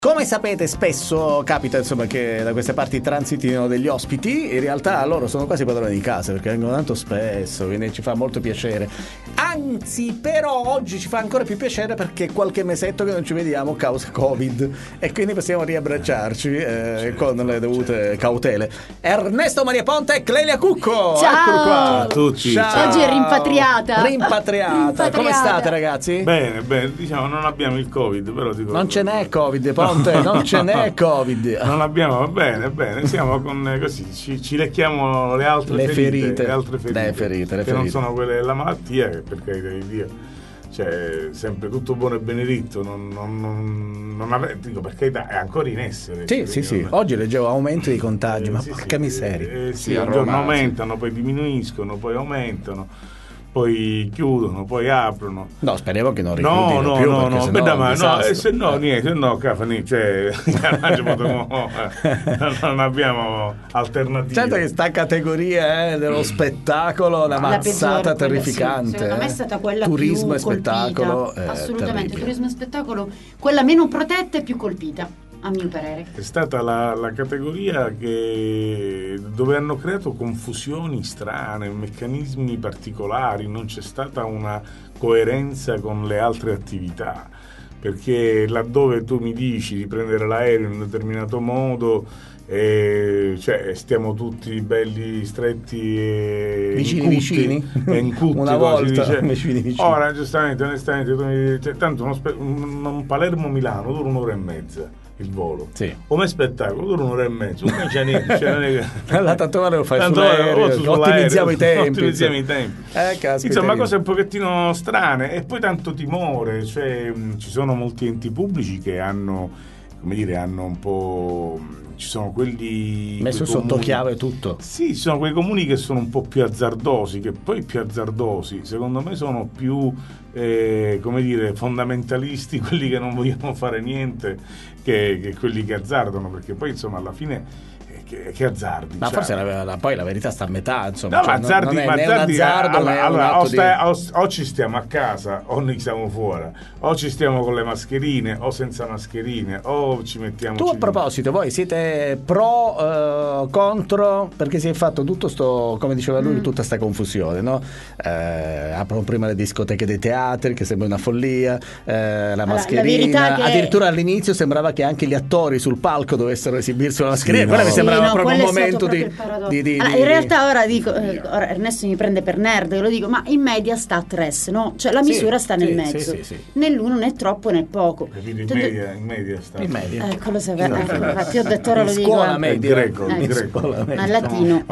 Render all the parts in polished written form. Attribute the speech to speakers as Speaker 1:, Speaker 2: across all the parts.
Speaker 1: Come sapete, spesso capita insomma che da queste parti transitino degli ospiti. In realtà loro sono quasi padroni di casa perché vengono tanto spesso, quindi ci fa molto piacere. Anzi, però oggi ci fa ancora più piacere perché qualche mesetto che non ci vediamo causa Covid e quindi possiamo riabbracciarci con le dovute cautele. Ernesto Maria Ponte e Clelia Cucco.
Speaker 2: Ciao.
Speaker 1: Eccolo qua.
Speaker 3: Ciao a tutti.
Speaker 1: Ciao.
Speaker 2: Oggi è rimpatriata.
Speaker 1: Rimpatriata. Come state, ragazzi?
Speaker 3: Bene, diciamo non abbiamo il Covid, però dico
Speaker 1: Non ce n'è Covid, Ponte, non ce n'è Covid.
Speaker 3: non abbiamo, va bene, siamo con così, ci lecchiamo le altre ferite,
Speaker 1: le ferite,
Speaker 3: che non sono quelle della malattia, che per carità di Dio, cioè sempre tutto buono e benedetto, dico, per carità è ancora in essere.
Speaker 1: Sì. Oggi leggevo aumento dei contagi, ma porca miseria.
Speaker 3: Un giorno aumentano, poi diminuiscono, poi aumentano, poi chiudono, poi aprono.
Speaker 1: No, speriamo che non richiudino più.
Speaker 3: Non abbiamo alternative.
Speaker 1: Certo che sta categoria dello spettacolo, una mazzata terrificante.
Speaker 2: Secondo me è stata quella
Speaker 1: turismo
Speaker 2: più
Speaker 1: e spettacolo,
Speaker 2: colpita. Assolutamente,
Speaker 1: terribile.
Speaker 2: turismo e spettacolo, quella meno protetta e più colpita, a mio parere.
Speaker 3: È stata la categoria dove hanno creato confusioni strane, meccanismi particolari, non c'è stata una coerenza con le altre attività, perché laddove tu mi dici di prendere l'aereo in un determinato modo, cioè stiamo tutti belli stretti e
Speaker 1: vicini una volta vicini.
Speaker 3: Ora giustamente, onestamente tu mi dici, tanto un Palermo-Milano dura un'ora e mezza il volo,
Speaker 1: sì.
Speaker 3: Come spettacolo dura un'ora e mezza, non c'è niente,
Speaker 1: tanto lo fai sull'aereo, ottimizziamo i tempi.
Speaker 3: Insomma, cose un pochettino strane, e poi tanto timore, cioè ci sono molti enti pubblici che hanno un po', ci sono quelli
Speaker 1: messo sotto chiave tutto.
Speaker 3: Sì, ci sono quei comuni che sono un po' più azzardosi, che poi più azzardosi secondo me sono più fondamentalisti, quelli che non vogliono fare niente, che quelli che azzardano, perché poi insomma alla fine che azzardi.
Speaker 1: Ma forse poi la verità sta a metà, insomma.
Speaker 3: No,
Speaker 1: azzardi, non è un azzardo,
Speaker 3: o ci stiamo a casa o ne siamo fuori, o ci stiamo con le mascherine o senza mascherine, o ci mettiamo.
Speaker 1: Tu a proposito, voi siete pro, contro, perché si è fatto tutto sto, come diceva lui, tutta sta confusione, no? Aprono prima le discoteche dei teatri, che sembra una follia, la mascherina,
Speaker 2: che
Speaker 1: addirittura all'inizio sembrava che anche gli attori sul palco dovessero esibirsi con la mascherina, quella mi sembrava proprio un momento di
Speaker 2: in realtà ora dico, ora Ernesto mi prende per nerd, lo dico, ma in media sta a 3, no? Cioè la misura sta nel mezzo, nell'uno né troppo né poco.
Speaker 3: In media sta.
Speaker 1: In media.
Speaker 2: Lo sapevo, infatti ho detto, ora lo dico.
Speaker 1: Scuola media.
Speaker 3: Greco.
Speaker 2: Al latino.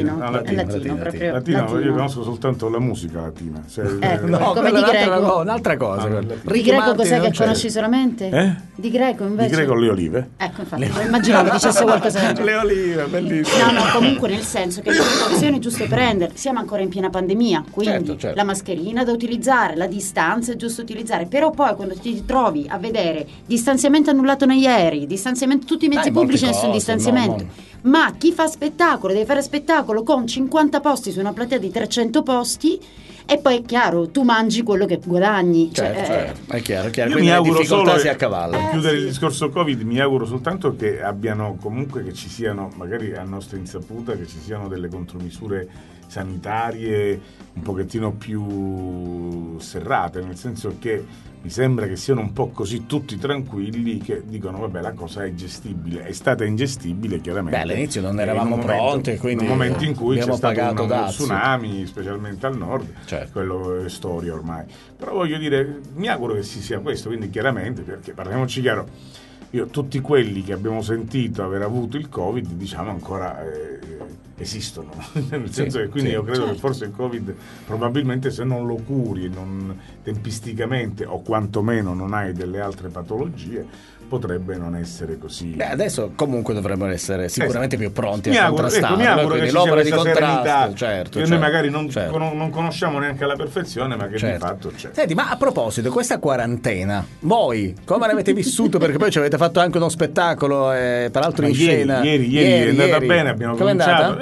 Speaker 3: Io conosco soltanto la musica latina.
Speaker 1: No,
Speaker 2: come di greco.
Speaker 1: Un'altra cosa.
Speaker 2: Di greco cos'è che conosci solamente? Di greco invece.
Speaker 3: Di greco le olive.
Speaker 2: Ecco, infatti, immaginavo dicesse qualcosa del genere.
Speaker 1: Le olive, bellissimo.
Speaker 2: No, comunque nel senso che le precauzioni è giusto prendere. Siamo ancora in piena pandemia, quindi
Speaker 1: certo.
Speaker 2: la mascherina da utilizzare, la distanza è giusto utilizzare, però poi quando ti trovi a vedere distanziamento annullato negli aerei, distanziamento, tutti i mezzi pubblici nessun distanziamento, ma chi fa spettacolo deve fare spettacolo con 50 posti su una platea di 300 posti, e poi è chiaro, tu mangi quello che guadagni.
Speaker 1: È chiaro.
Speaker 3: Io
Speaker 1: quindi
Speaker 3: mi
Speaker 1: le
Speaker 3: auguro
Speaker 1: difficoltà
Speaker 3: solo,
Speaker 1: si accavallano.
Speaker 3: per chiudere il discorso Covid, mi auguro soltanto che abbiano, comunque, che ci siano, magari a nostra insaputa, che ci siano delle contromisure sanitarie un pochettino più serrate, nel senso che mi sembra che siano un po' così tutti tranquilli, che dicono vabbè, la cosa è gestibile, è stata ingestibile chiaramente.
Speaker 1: All'inizio non eravamo pronti, quindi
Speaker 3: in un momento in cui c'è stato uno tsunami, specialmente al nord, quello è storia ormai. Però voglio dire, mi auguro che sia questo, quindi chiaramente, perché parliamoci chiaro, tutti quelli che abbiamo sentito aver avuto il Covid, diciamo, ancora esistono, nel senso che quindi io credo che forse il Covid, probabilmente, se non lo curi non tempisticamente, o quantomeno non hai delle altre patologie, potrebbe non essere così.
Speaker 1: Adesso comunque dovremmo essere sicuramente più pronti
Speaker 3: a
Speaker 1: contrastare.
Speaker 3: Mi auguro che
Speaker 1: l'opera di
Speaker 3: contrasto,
Speaker 1: certo,
Speaker 3: che noi magari non conosciamo neanche alla perfezione, ma che di fatto c'è.
Speaker 1: Senti, ma a proposito, questa quarantena, voi come l'avete vissuto? Perché poi ci avete fatto anche uno spettacolo, peraltro in scena.
Speaker 3: Ieri è andata bene, abbiamo cominciato.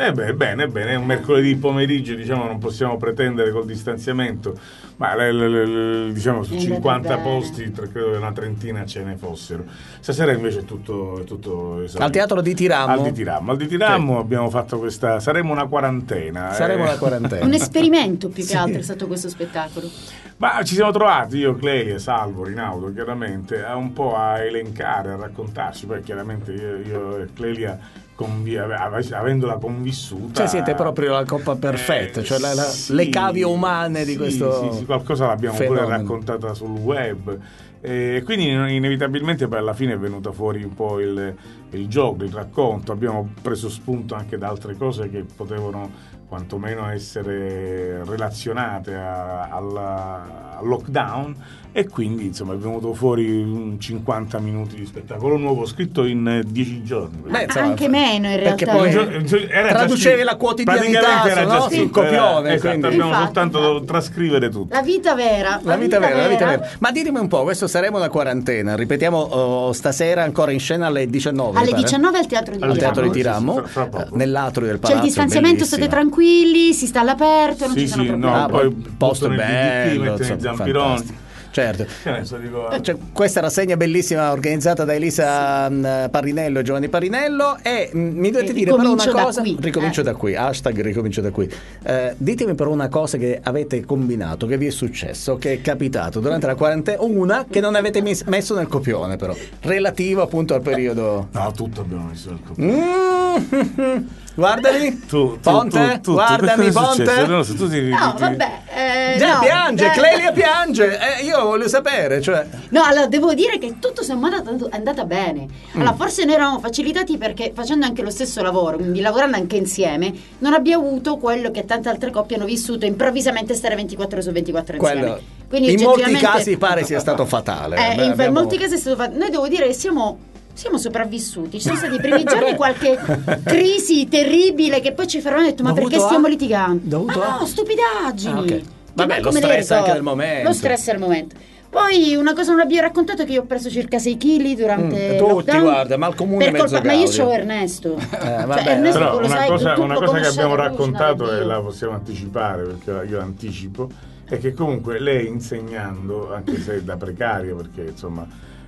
Speaker 3: Bene, è un mercoledì pomeriggio, diciamo, non possiamo pretendere col distanziamento, ma diciamo su 50 posti credo che una trentina ce ne fossero. Stasera invece è tutto
Speaker 1: al Teatro di Tiramo.
Speaker 3: Al di Tiramo abbiamo fatto saremo una quarantena.
Speaker 2: Un esperimento più che altro è stato questo spettacolo.
Speaker 3: Ma ci siamo trovati, io, Clelia, Salvo, Rinaudo, chiaramente, un po' a elencare, a raccontarci. Poi chiaramente io e Clelia, avendola convissuta,
Speaker 1: cioè siete proprio la coppa perfetta, cioè le cavie umane di questo
Speaker 3: sì, qualcosa l'abbiamo
Speaker 1: fenomeno.
Speaker 3: Pure raccontata sul web, e quindi inevitabilmente poi alla fine è venuto fuori un po' il gioco, il racconto. Abbiamo preso spunto anche da altre cose che potevano quantomeno essere relazionate al lockdown, e quindi insomma è venuto fuori 50 minuti di spettacolo nuovo scritto in 10 giorni.
Speaker 2: Anche meno in realtà,
Speaker 1: perché poi traducevi la quotidianità,
Speaker 3: era già
Speaker 1: sul copione,
Speaker 3: esatto, abbiamo soltanto dovuto trascrivere tutto.
Speaker 2: La vita vera.
Speaker 1: Ma ditemi un po', questo saremo una quarantena, ripetiamo, stasera ancora in scena alle 19
Speaker 2: alle 19 al Teatro di
Speaker 1: Tiramo, nell'atrio del palazzo.
Speaker 2: C'è il distanziamento, state tranquilli, si sta all'aperto, non ci sono problemi.
Speaker 1: Poi posto bello,
Speaker 3: zampironi.
Speaker 1: Certo. Questa rassegna bellissima organizzata da Elisa Parinello e Giovanni Parinello, e mi dovete dire però una cosa, ricomincio da qui, #ricomincio da qui. Ditemi però una cosa che avete combinato, che vi è successo, che è capitato durante la quarantena, una che non avete messo nel copione però, relativo appunto al periodo.
Speaker 3: No, tutto abbiamo messo nel copione.
Speaker 1: Guardami, Ponte, guardami, Ponte.
Speaker 2: No, vabbè.
Speaker 1: Piange, Clelia piange. Io voglio sapere, cioè.
Speaker 2: No, allora devo dire che tutto sommato è andata bene. Allora, forse noi eravamo facilitati perché facendo anche lo stesso lavoro, quindi lavorando anche insieme, non abbiamo avuto quello che tante altre coppie hanno vissuto, improvvisamente stare 24 su 24 insieme. Quindi
Speaker 1: in molti casi pare sia stato fatale.
Speaker 2: In molti casi è stato fatale. Noi devo dire che siamo sopravvissuti. Ci sono stati i primi giorni qualche crisi terribile che poi ci fermano e detto ma perché stiamo litigando? No, stupidaggini.
Speaker 1: Okay. Vabbè, lo stress anche del momento.
Speaker 2: Lo stress del momento. Poi una cosa non abbiamo raccontato, che io ho preso circa 6 kg durante il lockdown.
Speaker 1: Guarda, ma al comune mezzo
Speaker 2: ma io c'ho Ernesto.
Speaker 3: Ernesto, però una cosa che abbiamo raccontato e la possiamo anticipare, perché io anticipo, è che comunque lei insegnando, anche se da precaria, perché insomma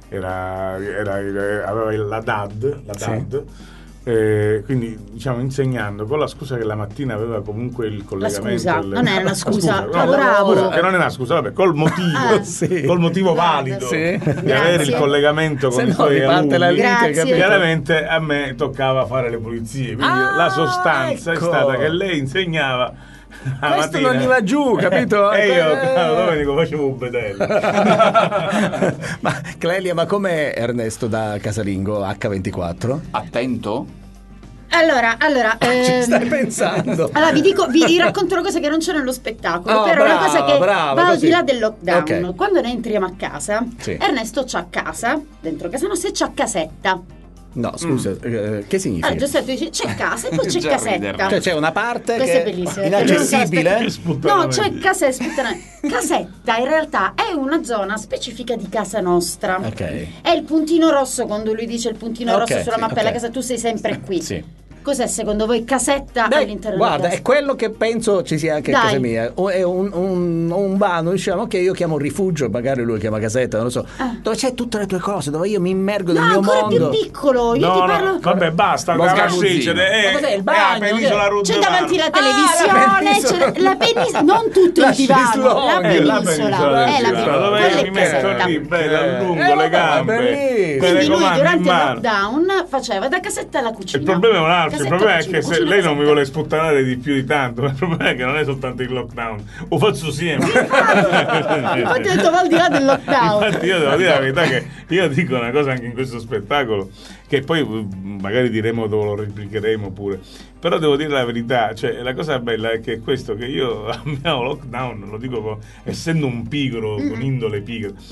Speaker 3: aveva la DAD, quindi diciamo insegnando, con la scusa che la mattina aveva comunque il collegamento.
Speaker 2: Non era una scusa, lavoravo.
Speaker 3: Che non è una scusa, vabbè, col motivo valido di avere il collegamento con i suoi alunni. Chiaramente a me toccava fare le pulizie, quindi la sostanza è stata che lei insegnava.
Speaker 1: Questo non gli va giù, capito?
Speaker 3: E io, Domenico, facevo un bedello.
Speaker 1: Ma Clelia, ma com'è Ernesto da casalingo H24?
Speaker 4: Attento?
Speaker 2: Allora,
Speaker 1: ci stai pensando?
Speaker 2: Allora vi racconto una cosa che non c'è nello spettacolo, però una cosa che va al di là del lockdown.
Speaker 1: Okay.
Speaker 2: Quando noi entriamo a casa, Ernesto c'ha casa, dentro casa nostra, e c'ha casetta.
Speaker 1: No, scusa, che significa?
Speaker 2: Allora, Giuseppe dice c'è casa e poi c'è casetta.
Speaker 1: Cioè c'è una parte
Speaker 2: che
Speaker 1: è
Speaker 2: bellissima,
Speaker 1: inaccessibile?
Speaker 2: No, c'è casetta in realtà è una zona specifica di casa nostra.
Speaker 1: Ok.
Speaker 2: È il puntino rosso, quando lui dice il puntino rosso sulla mappa della casa, tu sei sempre qui.
Speaker 1: Sì.
Speaker 2: Cos'è secondo voi casetta all'interno della casa?
Speaker 1: Guarda, è quello che penso ci sia anche a casa mia. È un vano, diciamo, che io chiamo rifugio, magari lui chiama casetta, non lo so. Dove c'è tutte le tue cose, dove io mi immergo nel mio mondo.
Speaker 2: No, ancora più piccolo. Io ti parlo.
Speaker 3: Vabbè, basta. Ma
Speaker 1: cos'è il bagno?
Speaker 2: C'è davanti la televisione, c'è la penisola, non tutto il divano, la penisola. È la penisola.
Speaker 3: Dove mi metto lì, bello, allungo le gambe.
Speaker 2: Quindi lui durante il lockdown faceva da casetta alla cucina.
Speaker 3: Il problema è un altro. Il problema è che se lei non mi vuole sputtanare di più di tanto, il problema è che non è soltanto il lockdown, lo faccio sempre.
Speaker 2: Infatti ho detto va al di là del lockdown.
Speaker 3: Infatti io devo dire la verità che io dico una cosa anche in questo spettacolo, che poi magari diremo dove lo replicheremo pure, però devo dire la verità, cioè la cosa bella è che questo, che io al mio lockdown, lo dico essendo un pigro, con indole pigra,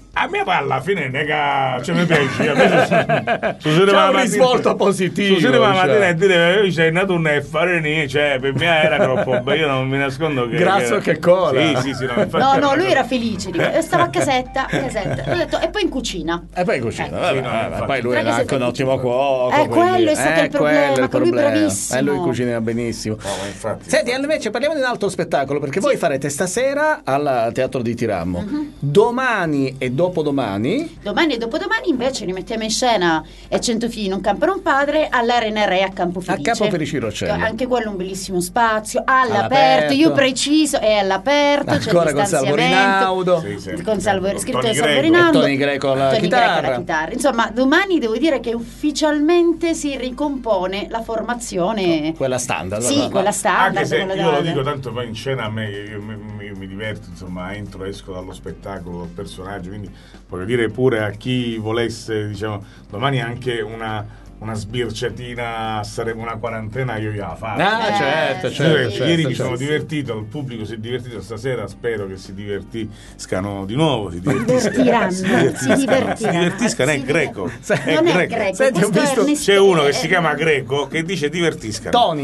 Speaker 3: A me alla fine nega, cioè mi piace,
Speaker 1: c'è un risvolto positivo.
Speaker 3: Su la mattina e dire sei nato un fare cioè per me era troppo bello, io non mi nascondo che
Speaker 1: grasso che cola.
Speaker 3: Sì,
Speaker 2: no, lui era felice, stava a casetta. Ho detto, e poi in cucina.
Speaker 1: Poi lui era anche un ottimo cuoco.
Speaker 2: Quello è stato il problema, che lui bravissimo.
Speaker 1: Lui cucina benissimo. Senti, invece parliamo di un altro spettacolo, perché voi farete stasera al Teatro di Tiramo. Domani e dopodomani
Speaker 2: e dopodomani invece rimettiamo in scena 100 figli non campano un padre all'RNR a Campo Felice
Speaker 1: Roccella.
Speaker 2: Anche quello è un bellissimo spazio all'aperto. Io preciso è all'aperto,
Speaker 1: ancora con Salvo Rinaudo,
Speaker 2: con scritto da Salvo Rinaudo,
Speaker 1: Tony Greco alla chitarra.
Speaker 2: Insomma, domani devo dire che ufficialmente si ricompone la formazione,
Speaker 1: quella standard.
Speaker 2: Quella standard.
Speaker 3: Anche se io lo dico, tanto poi in scena a me io mi diverto, insomma, entro, esco dallo spettacolo, dal personaggio, quindi voglio dire pure a chi volesse, diciamo, domani anche una sbirciatina, saremo una quarantena, io gliela faccio.
Speaker 1: Certo.
Speaker 3: Ieri mi sono divertito, il pubblico si è divertito, stasera spero che si divertiscano di nuovo. Si divertiscano, è greco.
Speaker 2: Non è greco.
Speaker 1: Senti, ho visto
Speaker 3: c'è uno che si chiama Greco che dice divertiscano.
Speaker 1: Tony.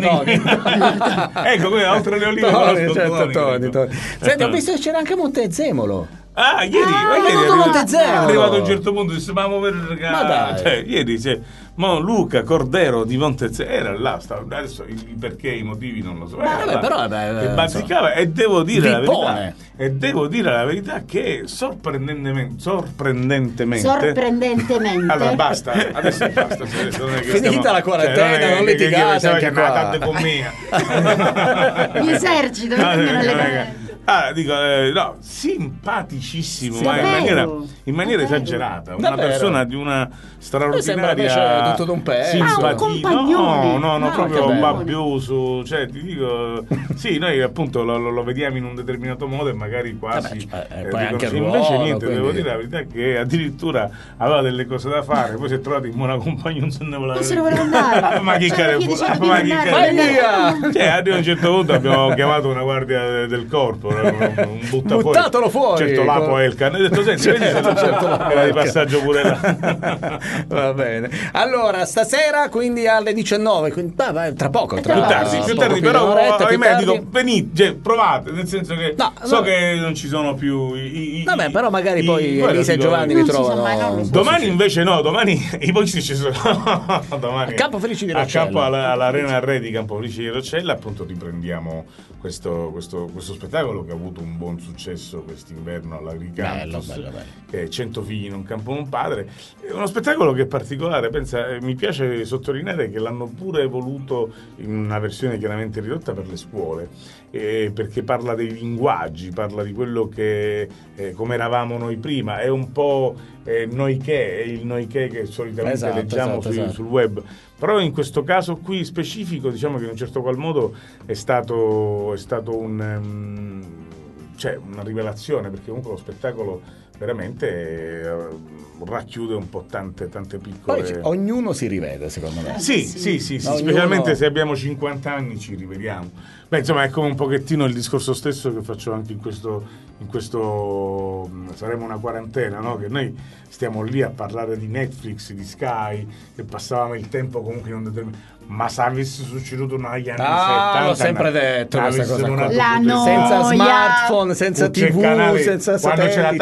Speaker 1: Ecco, qui oltre le olive. Tony. Senti, ho visto che c'era anche Montezemolo.
Speaker 3: Ieri è arrivato a un certo punto, disse ma ieri Luca Cordero di Montezemolo era là, adesso il perché, i motivi non lo so, che bazzicava, e devo dire la verità che sorprendentemente allora basta, adesso basta,
Speaker 1: finita la quarantena, non litigate anche qua
Speaker 3: con mia
Speaker 2: mi esercito
Speaker 3: dico simpaticissimo, ma in maniera esagerata, una persona di una straordinaria
Speaker 1: tutto d'un pezzo,
Speaker 3: simpatia, no, proprio un babbioso, cioè ti dico, sì, noi appunto lo vediamo in un determinato modo e magari quasi
Speaker 1: poi anche
Speaker 3: invece niente, devo dire la verità che addirittura aveva delle cose da fare, poi si è trovato in buona compagnia, non se ne voleva
Speaker 2: andare,
Speaker 3: ma chi care cioè, a un certo punto abbiamo chiamato una guardia del corpo, un
Speaker 1: buttatelo fuori,
Speaker 3: certo Lapo è il cane, ho detto senti, era di passaggio pure là.
Speaker 1: Va bene, allora stasera quindi alle 19, quindi, tra poco, più
Speaker 3: tardi, però ahimè dico venite, provate, nel senso che so che non ci sono più
Speaker 1: vabbè, però magari poi Elisa e Giovanni vi trovano.
Speaker 3: Domani invece domani i posti ci sono domani
Speaker 1: a Campo Felice di Roccella,
Speaker 3: a Campo all'Arena Re di Campo Felice di Roccella, appunto riprendiamo questo spettacolo che ha avuto un buon successo quest'inverno all'Agricampus, che è 100 figli non campano un padre. È uno spettacolo che è particolare, mi piace sottolineare che l'hanno pure voluto in una versione chiaramente ridotta per le scuole, perché parla dei linguaggi, parla di quello che come eravamo noi prima, è un po' il noi che solitamente leggiamo sul web, però in questo caso qui specifico, diciamo che in un certo qual modo è stato una rivelazione, perché comunque lo spettacolo veramente racchiude un po' tante piccole.
Speaker 1: Poi ognuno si rivede, secondo me.
Speaker 3: Sì, specialmente se abbiamo 50 anni ci rivediamo. Beh, insomma, è come un pochettino il discorso stesso che faccio anche in questo saremo una quarantena, no? Che noi stiamo lì a parlare di Netflix, di Sky, e passavamo il tempo comunque in un determinato. Ma se avesse succeduto negli anni 70,
Speaker 1: l'ho sempre detto questa cosa qua.
Speaker 2: Senza
Speaker 1: smartphone, senza TV,
Speaker 3: canale,
Speaker 1: senza
Speaker 3: quando
Speaker 1: satellite.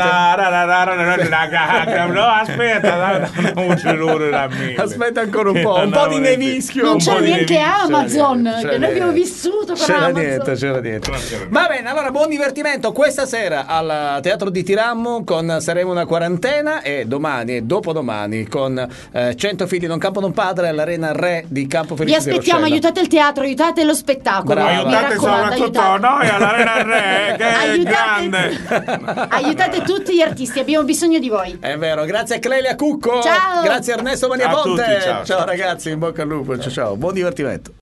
Speaker 3: No, aspetta,
Speaker 1: aspetta ancora un po' di nevischio.
Speaker 2: Non c'è neanche Amazon, che noi abbiamo vissuto con Amazon.
Speaker 1: C'era dietro. Va bene, allora buon divertimento questa sera al Teatro di Tiramo con Saremo una quarantena, e domani e dopodomani con 100 figli non campano un padre all'Arena Re di Campo Felice.
Speaker 2: Vi aspettiamo, aiutate il teatro, aiutate lo spettacolo.
Speaker 3: Aiutate soprattutto noi all'Arena Re, che è grande.
Speaker 2: Aiutate tutti gli artisti, abbiamo bisogno di voi.
Speaker 1: È vero, grazie a Clelia Cucco.
Speaker 2: Ciao.
Speaker 1: Grazie a Ernesto Maniaponte.
Speaker 3: Ciao
Speaker 1: ragazzi, in bocca al lupo. Ciao, buon divertimento.